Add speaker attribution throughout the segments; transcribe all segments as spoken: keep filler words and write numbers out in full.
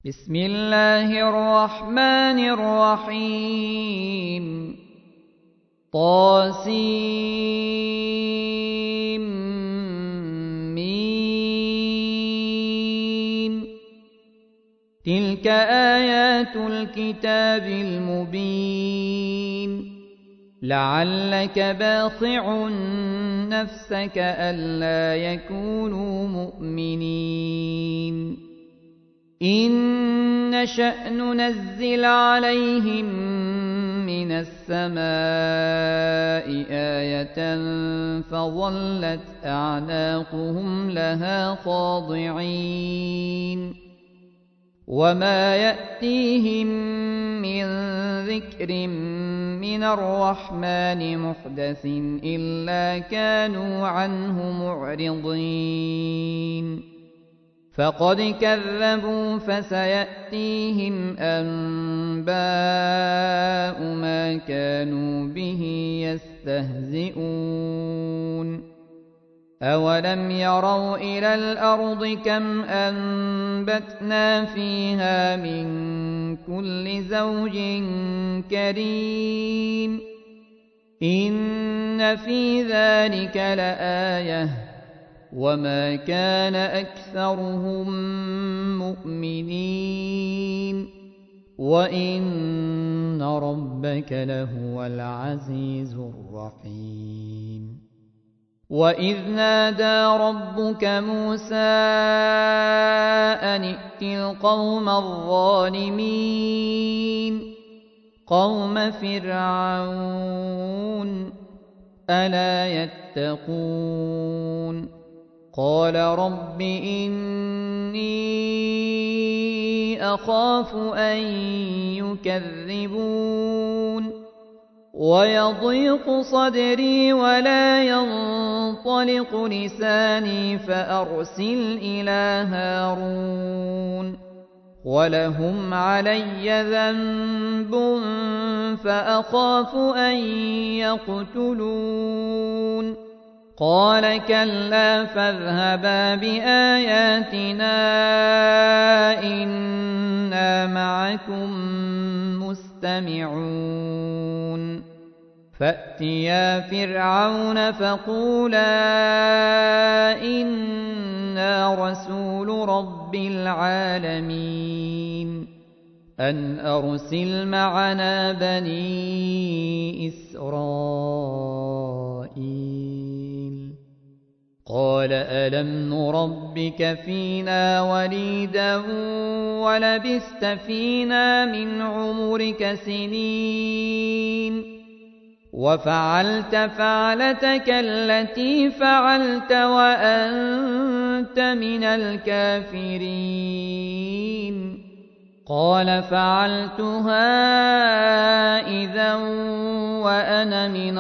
Speaker 1: بسم الله الرحمن الرحيم طاسيم ميم تلك آيات الكتاب المبين لعلك باخع نفسك ألا يكونوا مؤمنين إن نشأ ننزل عليهم من السماء آية فظلت أعناقهم لها خاضعين وما يأتيهم من ذكر من الرحمن محدث إلا كانوا عنه معرضين فقد كذبوا فسيأتيهم أنباء ما كانوا به يستهزئون أولم يروا إلى الأرض كم أنبتنا فيها من كل زوج كريم إن في ذلك لآية وما كان أكثرهم مؤمنين وإن ربك لهو العزيز الرحيم وإذ نادى ربك موسى أن ائت القوم الظالمين قوم فرعون ألا يتقون قال رب إني أخاف أن يكذبون ويضيق صدري ولا ينطلق لساني فأرسل إلى هارون ولهم علي ذنب فأخاف أن يقتلون قال كلا فاذهبا بآياتنا إنا معكم مستمعون فأتيا فرعون فقولا إنا رسول رب العالمين أن أرسل معنا بني إسرائيل قال ألم نربك فينا وليدا ولبثت فينا من عمرك سنين وفعلت فعلتك التي فعلت وأنت من الكافرين قال فعلتها إذا وأنا من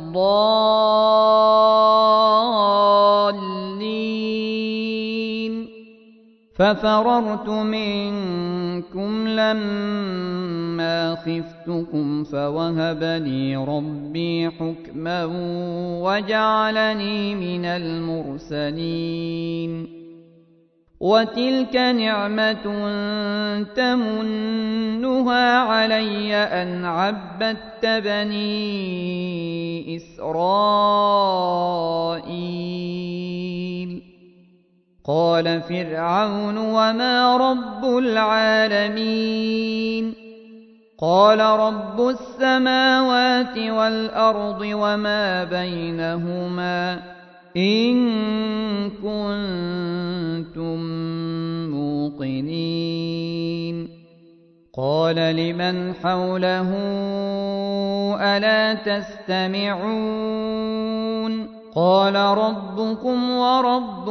Speaker 1: الضالين ففررت منكم لما خفتكم فوهب لي ربي حكما وجعلني من المرسلين وتلك نعمة تمنها علي أن عبدت بني إسرائيل قال فرعون وما رب العالمين قال رب السماوات والأرض وما بينهما إن كنتم موقنين قال لمن حوله ألا تستمعون قال ربكم ورب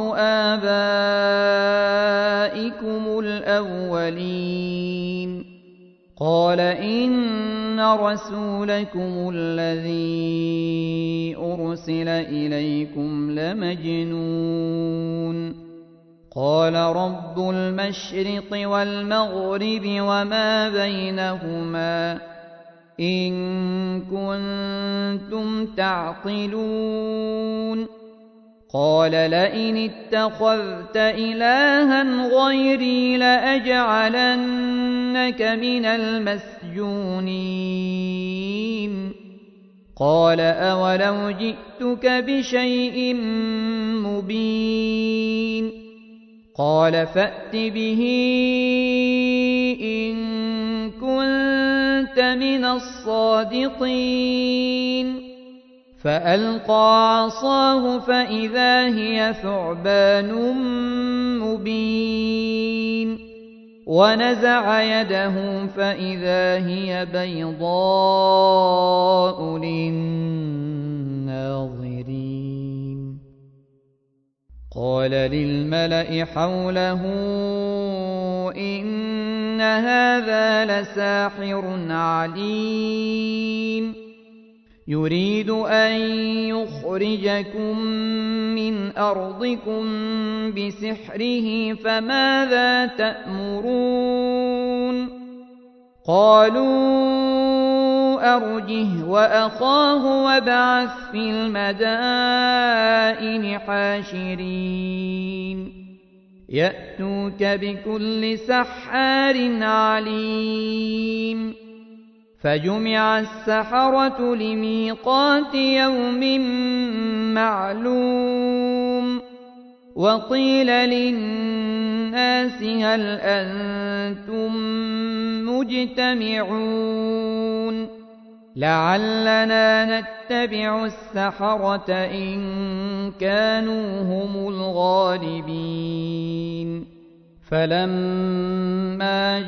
Speaker 1: آبائكم الأولين قال إن رسولكم الذي أرسل إليكم لمجنون قال رب المشرق والمغرب وما بينهما إن كنتم تعقلون قال لئن اتخذت إلها غيري لأجعلنك من المسجونين قال أولو جئتك بشيء مبين قال فأت به إن كنت من الصادقين فألقى عصاه فإذا هي ثعبان مبين ونزع يده فإذا هي بيضاء للناظرين قال للملأ حوله إن هذا لساحر عليم يريد أن يخرجكم من أرضكم بسحره فماذا تأمرون قالوا أرجه وأخاه وابعث في المدائن حاشرين يأتوك بكل سحار عليم فجمع السحرة لميقات يوم معلوم وقيل للناس هل أنتم مجتمعون لعلنا نتبع السحرة إن كانوا هم الغالبين فلما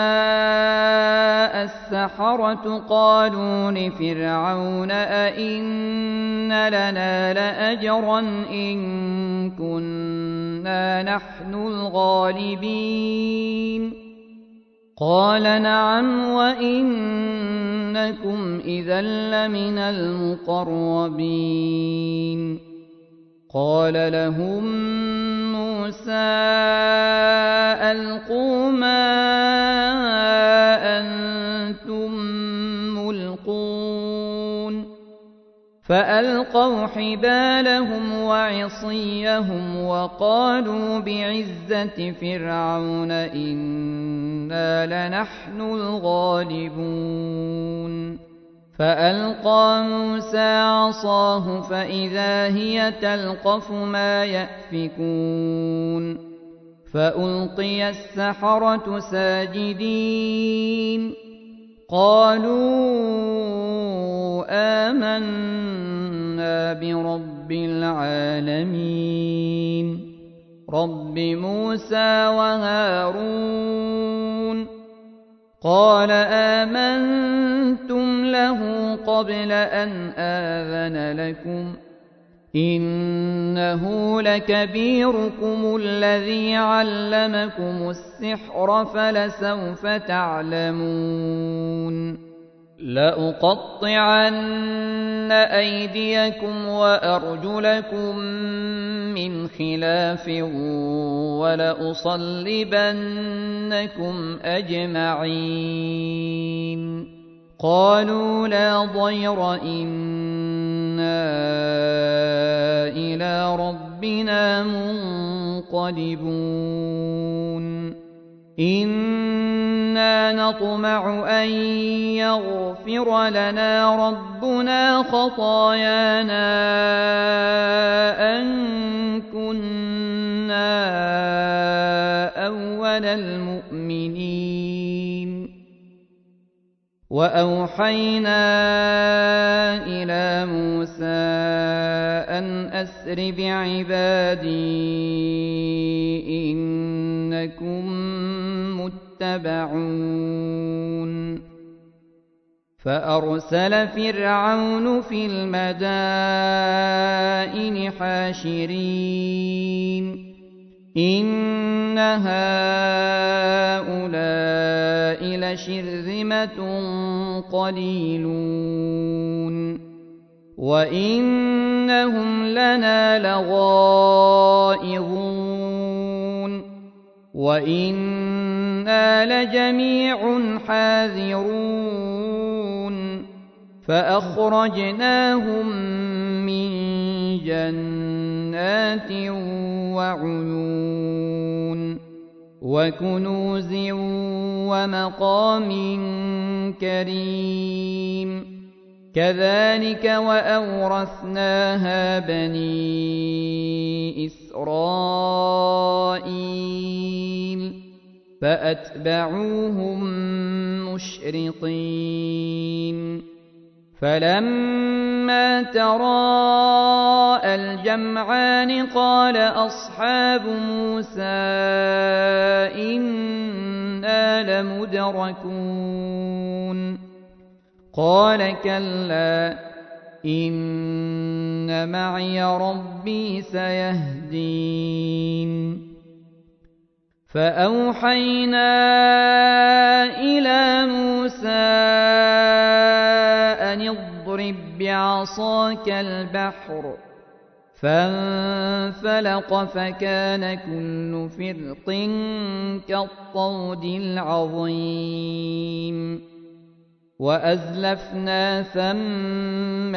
Speaker 1: جاء السحرة قالوا لفرعون أئن لنا لأجرا إن كنا نحن الغالبين قال نعم وإنكم إذا لمن المقربين قال لهم موسى ألقوا ما أنتم ملقون فألقوا حبالهم وعصيهم وقالوا بعزة فرعون إنا لنحن الغالبون فألقى موسى عصاه فإذا هي تلقف ما يأفكون فألقي السحرة ساجدين قالوا آمنا برب العالمين رب موسى وهارون قال آمنتم له قبل أن آذن لكم إنه لكبيركم الذي علمكم السحر فلسوف تعلمون لأقطعن أيديكم وأرجلكم من خلاف ولأصلبنكم أجمعين قالوا لا ضير إنا إلى ربنا منقلبون إنا نطمع أن يغفر لنا ربنا خطايانا أن كنا أول المؤمنين وأوحينا إلى موسى أن أسر بعبادي إنكم متبعون فأرسل فرعون في المدائن حاشرين إن هؤلاء لشرذمة قليلون وإنهم لنا لغائظون وإنا لجميع حاذرون فأخرجناهم من جنات وعيون وكنوز ومقام كريم كذلك وأورثناها بني إسرائيل فأتبعوهم مشرقين فلما تراءى الجمعان قال أصحاب موسى إنا لمدركون قال كلا إن معي ربي سيهدين فأوحينا إلى موسى أن اضرب بعصاك البحر فانفلق فكان كل فرق كالطود العظيم وأزلفنا ثم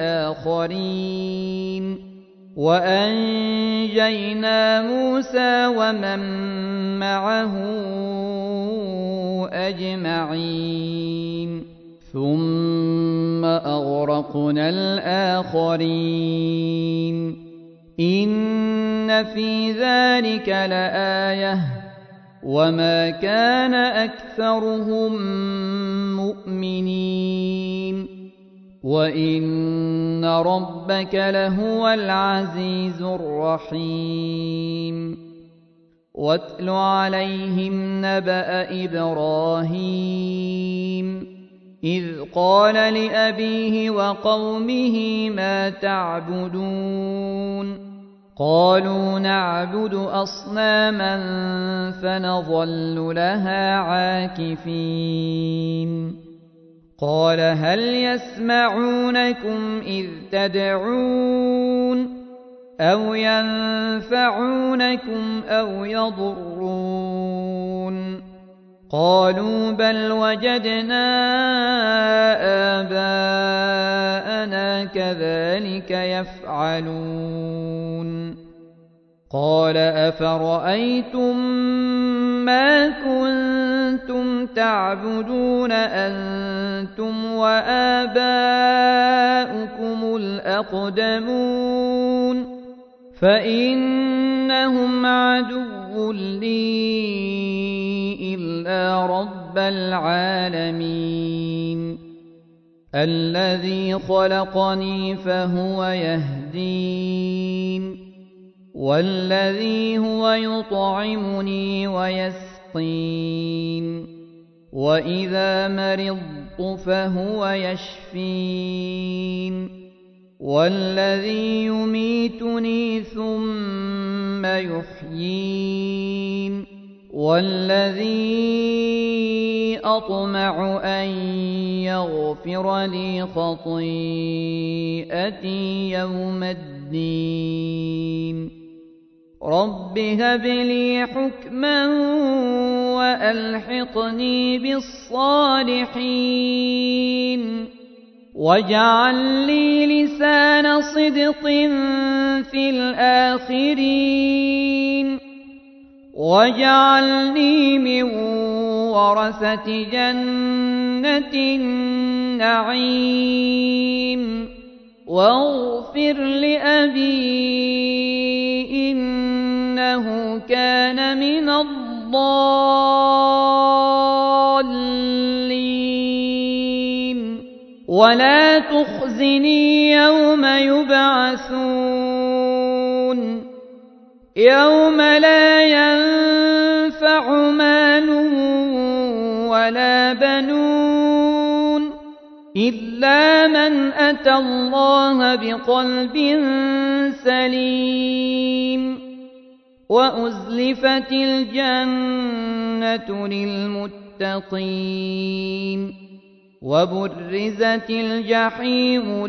Speaker 1: الآخرين وأنجينا موسى ومن معه أجمعين ثم أغرقنا الآخرين إن في ذلك لآية وما كان أكثرهم مؤمنين وإن ربك لهو العزيز الرحيم واتل عليهم نبأ إبراهيم إذ قال لأبيه وقومه ما تعبدون قالوا نعبد أصناما فنظل لها عاكفين قال هل يسمعونكم إذ تدعون أو ينفعونكم أو يضرون قالوا بل وجدنا آباءنا كذلك يفعلون قال أفرأيتم ما كنتم تعبدون أنتم وآباؤكم الأقدمون فإنهم عدو لي إلا رب العالمين الذي خلقني فهو يهدين والذي هو يطعمني ويسقين وإذا مرضت فهو يشفين والذي يميتني ثم يحيين والذي أطمع أن يغفر لي خطيئتي يوم الدين رب هب لي حكما وألحقني بالصالحين واجعل لي لسان صدق في الآخرين واجعلني من ورثة جنة النعيم واغفر لأبي إنه كان من الضالين ولا تخزني يوم يبعثون يوم لا ينفع مال ولا بنون إلا من أتى الله بقلب سليم وأزلفت الجنة للمتقين وبرزت الجحيم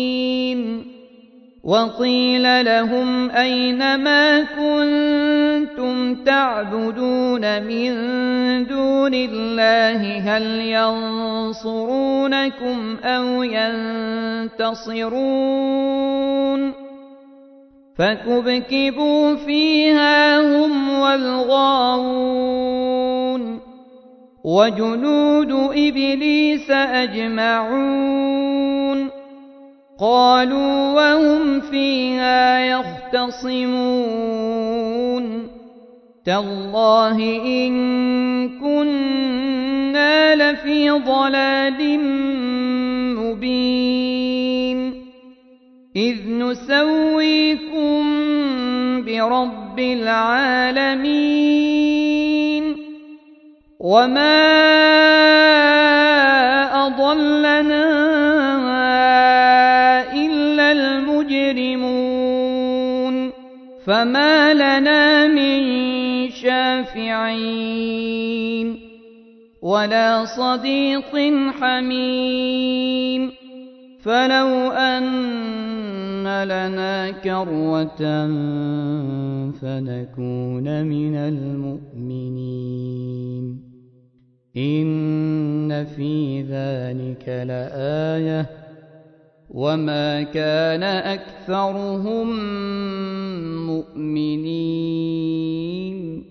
Speaker 1: للغاوين وقيل لهم أين ما كنتم كنتم تعبدون من دون الله هل ينصرونكم أو ينتصرون فكبكبوا فيها هم والغاوون وجنود إبليس أجمعون قالوا وهم فيها يختصمون تالله إن كنا لفي ضلال مبين إذ نسويكم برب العالمين وما أضلنا إلا المجرمون فما لنا من شافعين ولا صديق حميم فلو أن لنا كروة فنكون من المؤمنين إن في ذلك لآية وما كان أكثرهم مؤمنين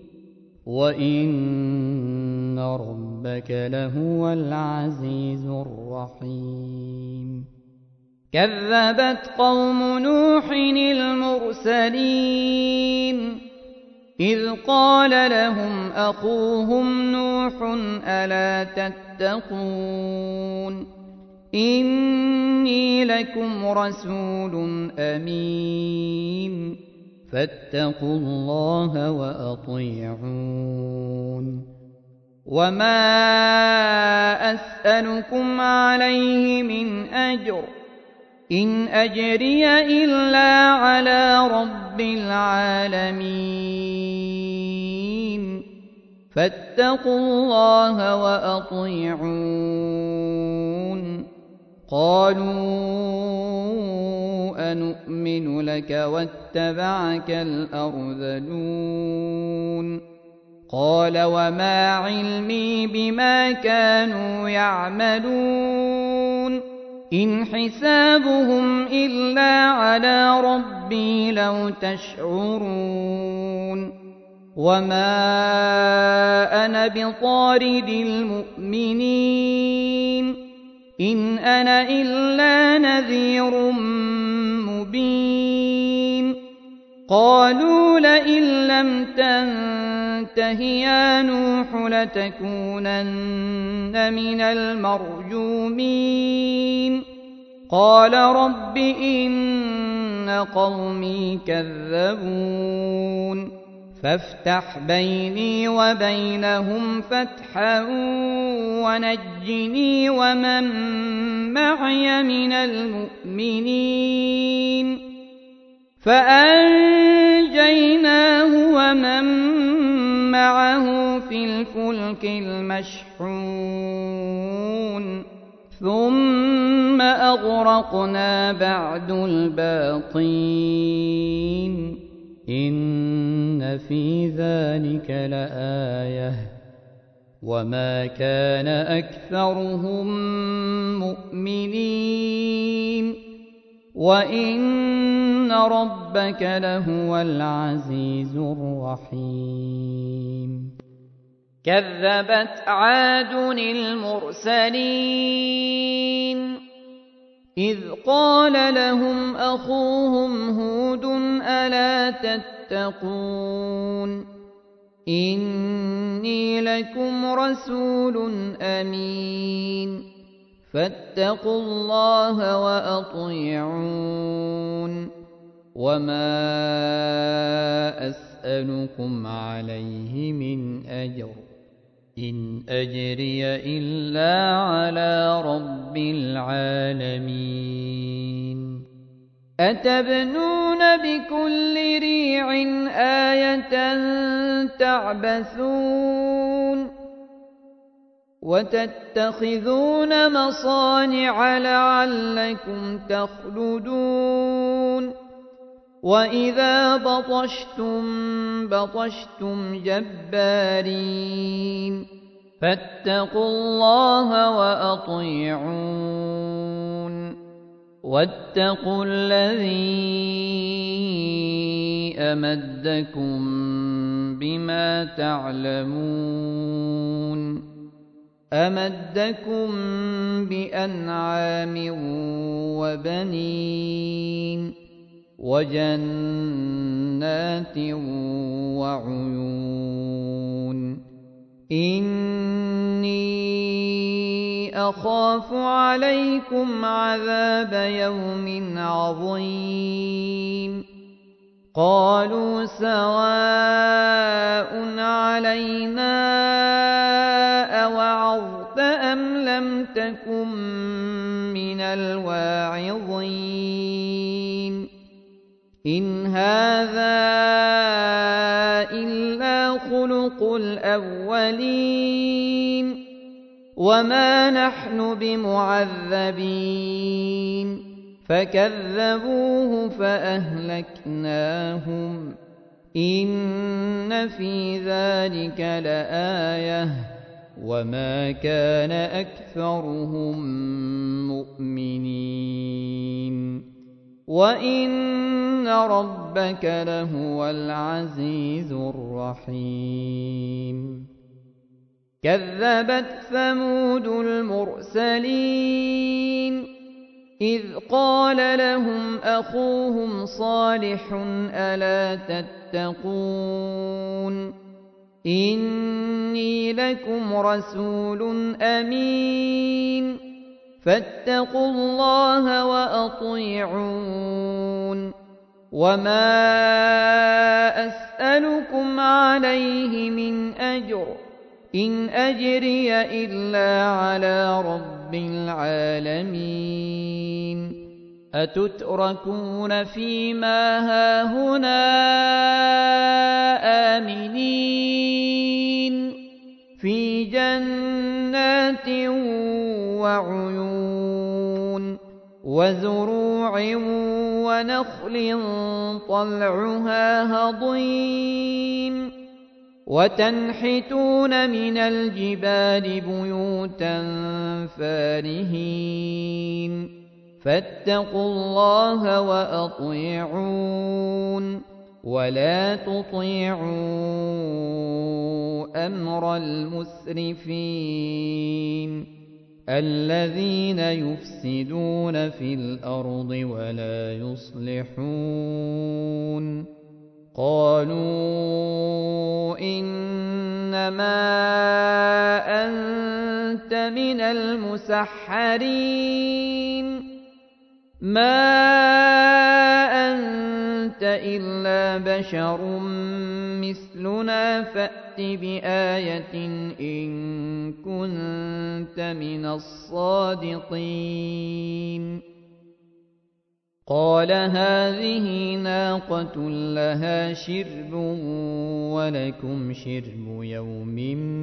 Speaker 1: وإن ربك لهو العزيز الرحيم كذبت قوم نوح المرسلين إذ قال لهم أخوهم نوح ألا تتقون إني لكم رسول أمين فاتقوا الله وأطيعون وما أسألكم عليه من أجر إن أجري إلا على رب العالمين فاتقوا الله وأطيعون قالوا أنؤمن لك واتبعك الأرذلون قال وما علمي بما كانوا يعملون إن حسابهم إلا على ربي لو تشعرون وما أنا بطارد المؤمنين إن أنا إلا نذير مبين قالوا لئن لم تنته يا نوح لتكونن من المرجومين قال رب إن قومي كذبون فافتح بيني وبينهم فتحا ونجني ومن معي من المؤمنين فأنجيناه ومن معه في الفلك المشحون ثم أغرقنا بعد الباقين إن في ذلك لآية وما كان أكثرهم مؤمنين وإن ربك لهو العزيز الرحيم كذبت عاد المرسلين إذ قال لهم أخوهم هود ألا تتقون إني لكم رسول أمين فاتقوا الله وأطيعون وما أسألكم عليه من أجر إن أجري إلا على رب العالمين أتبنون بكل ريع آية تعبثون وتتخذون مصانع لعلكم تخلدون وإذا بطشتم بطشتم جبارين فاتقوا الله وأطيعون واتقوا الذي أمدكم بما تعلمون أمدكم بأنعام وبنين وجنات وعيون إني أخاف عليكم عذاب يوم عظيم قالوا سواء علينا أوعظت أم لم تكن من الواعظين إن هذا إلا خلق الأولين وما نحن بمعذبين فكذبوه فأهلكناهم إن في ذلك لآية وما كان أكثرهم مؤمنين وإن ربك لهو العزيز الرحيم كذبت ثمود المرسلين إذ قال لهم أخوهم صالح ألا تتقون إني لكم رسول أمين فاتقوا الله وأطيعون وما أسألكم عليه من أجر إن أجري إلا على رب العالمين أتتركون فيما هاهنا آمنين في جنات وعيون وزروع ونخل طلعها هضيم وتنحتون من الجبال بيوتا فارهين فاتقوا الله وأطيعون ولا تطيعوا أمر المسرفين الذين يفسدون في الأرض ولا يصلحون قالوا إنما أنت من المسحرين ما أنت إلا بشر مثلنا فأت بآية إن كنت من الصادقين قال هذه ناقة لها شرب ولكم شرب يوم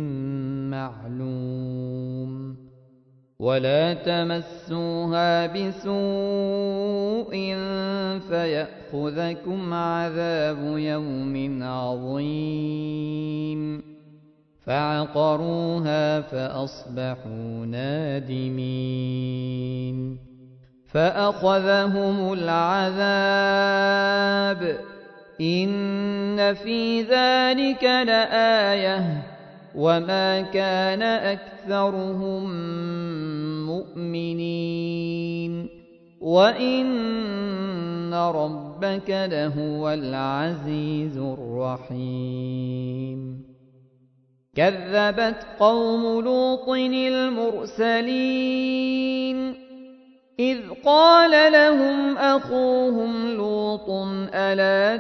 Speaker 1: معلوم ولا تمسوها بسوء فيأخذكم عذاب يوم عظيم فعقروها فأصبحوا نادمين فأخذهم العذاب إن في ذلك لآية وما كان أكثرهم مؤمنين وإن ربك لهو العزيز الرحيم كذبت قوم لوط المرسلين إذ قال لهم أخوهم لوط ألا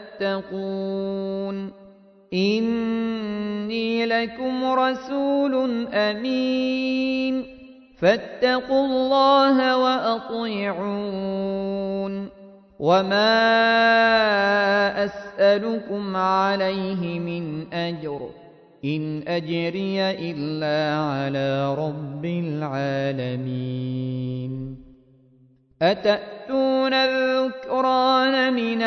Speaker 1: تتقون إني لكم رسول أمين فاتقوا الله وأطيعون وما أسألكم عليه من أجر إن أجري إلا على رب العالمين أتأتون الذكران من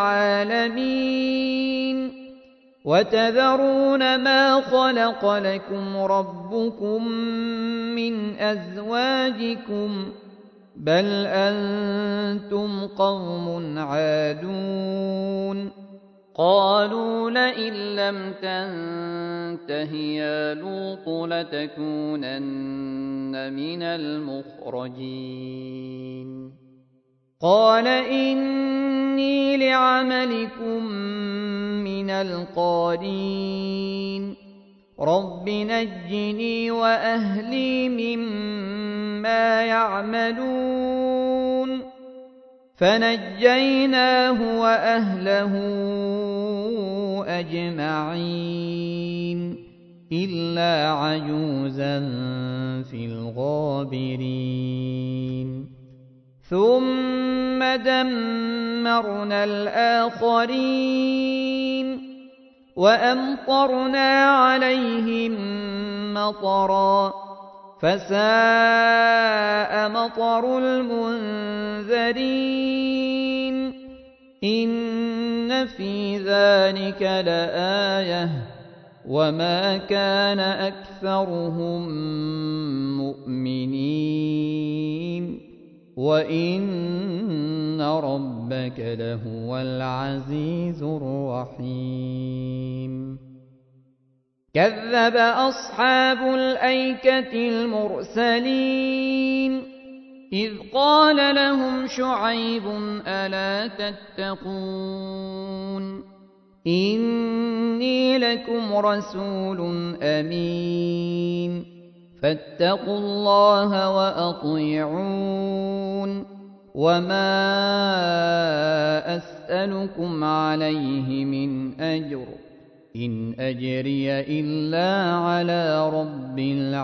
Speaker 1: العالمين وتذرون ما خلق لكم ربكم من أزواجكم بل أنتم قوم عادون قالوا لئن لم تنته يا لوط لتكونن من المخرجين قال إني لعملكم من القالين رب نجني وأهلي مما يعملون فنجيناه وأهله أجمعين إلا عجوزا في الغابرين ثم دمرنا الآخرين وأمطرنا عليهم مطرا فساء مطر المنذرين إن في ذلك لآية وما كان أكثرهم مؤمنين وإن ربك لهو العزيز الرحيم كذب أصحاب الأيكة المرسلين إذ قال لهم شعيب ألا تتقون إني لكم رسول أمين فاتقوا الله وأطيعون وما أسألكم عليه من أجر إن أجري إلا على رب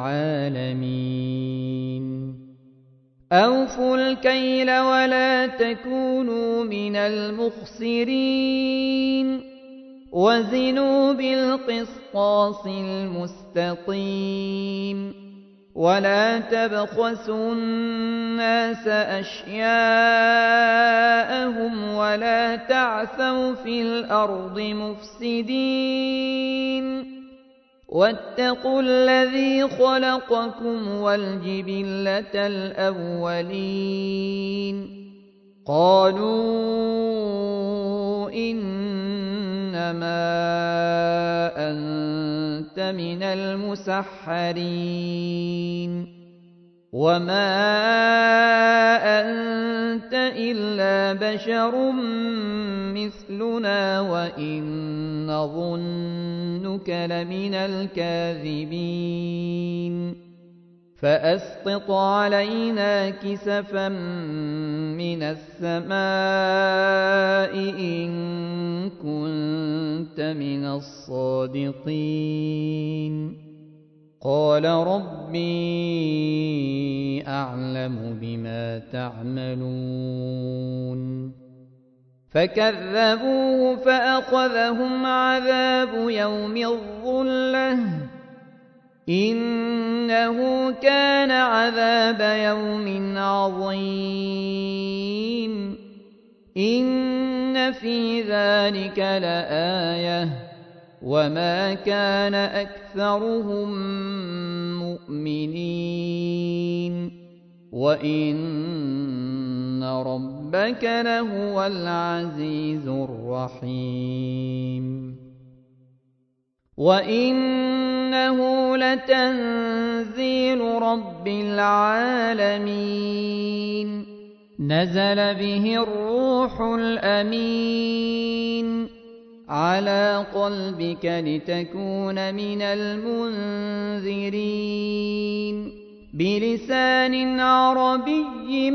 Speaker 1: العالمين أوفوا الكيل ولا تكونوا من المخسرين وزنوا بالقسطاس المستقيم ولا تبخسوا الناس أشياءهم ولا تعثوا في الأرض مفسدين واتقوا الذي خلقكم والجبلة الأولين قالوا إنما أنت من المسحرين وما أنت إلا بشر مثلنا وإن نظنك لمن الكاذبين فأسقط علينا كسفا من السماء إن كنت من الصادقين قال ربي أعلم بما تعملون فكذبوه فأخذهم عذاب يوم الظلة إنه كان عذاب يوم عظيم إن في ذلك لآية وما كان أكثرهم مؤمنين وإن ربك لهو العزيز الرحيم وإنه لتنزيل رب العالمين نزل به الروح الأمين على قلبك لتكون من المنذرين بلسان عربي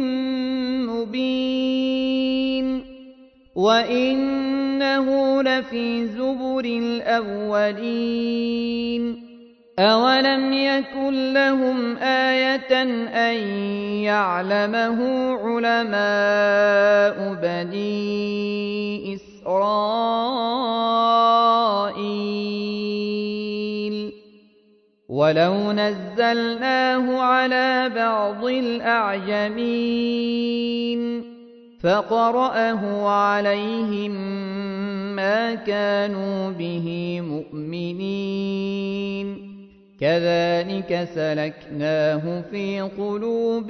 Speaker 1: مبين وإنه لفي زبر الأولين أولم يكن لهم آية أن يعلمه علماء بني إسرائيل. إسرائيل. ولو نزلناه على بعض الأعجمين فقرأه عليهم ما كانوا به مؤمنين كذلك سلكناه في قلوب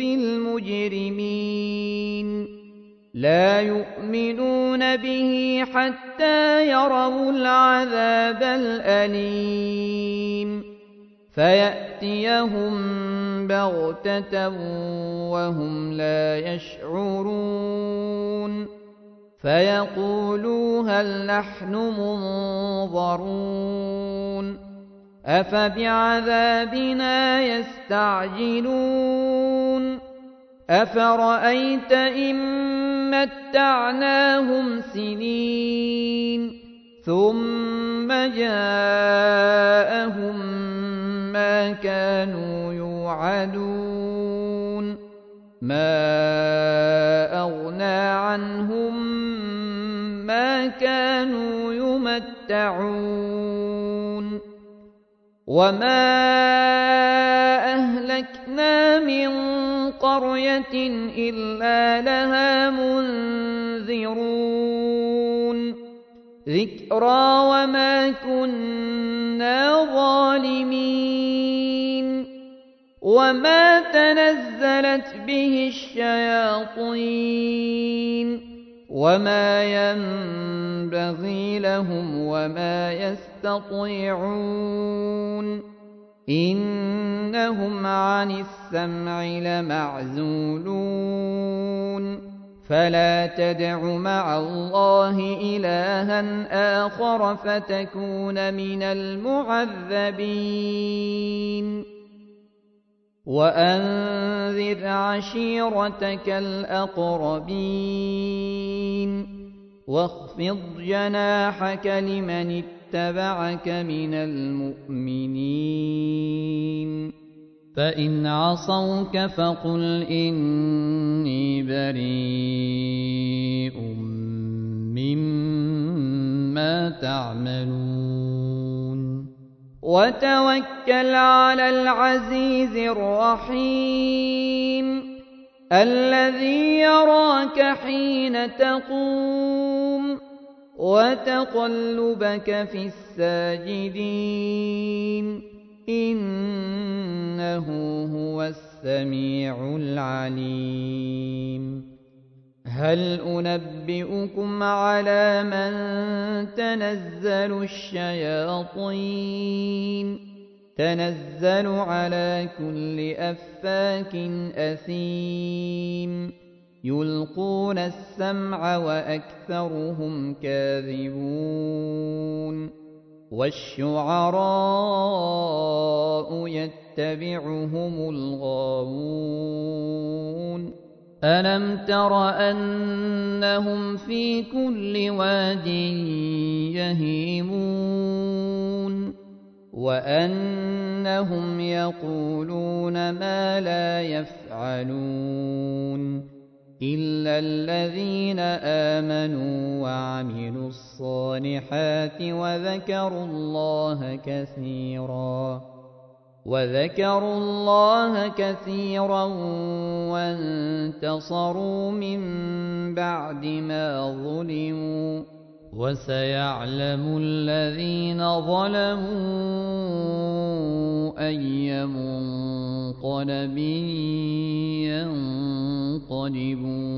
Speaker 1: المجرمين لا يؤمنون به حتى يروا العذاب الأليم فيأتيهم بغتة وهم لا يشعرون فيقولوا هل نحن منظرون أفبعذابنا يستعجلون أفرأيت إن متعناهم سنين ثم جاءهم ما كانوا يوعدون ما أغنى عنهم ما كانوا يمتعون وما أهلكنا من قرية إلا لها منذرون ذكرى وما كنا ظالمين وما تنزلت به الشياطين وما ينبغي لهم وما يستطيعون إنهم عن السمع لمعزولون فلا تدع مع الله إلها آخر فتكون من المعذبين وأنذر عشيرتك الأقربين واخفض جناحك لمن اتبعك من المؤمنين فإن عصوك فقل إني بريء مما تعملون وتوكل على العزيز الرحيم الذي يراك حين تقوم وتقلبك في الساجدين إنه هو السميع العليم هل أنبئكم على من تنزل الشياطين تنزل على كل أفاك أثيم يلقون السمع وأكثرهم كاذبون والشعراء يتبعهم الغاوون ألم تر أنهم في كل واد يهيمون وأنهم يقولون ما لا يفعلون إلا الذين آمنوا وعملوا الصالحات وذكروا الله كثيرا وذكروا الله كثيرا وانتصروا من بعد ما ظلموا وسيعلم الذين ظلموا أي منقلب ينقلبون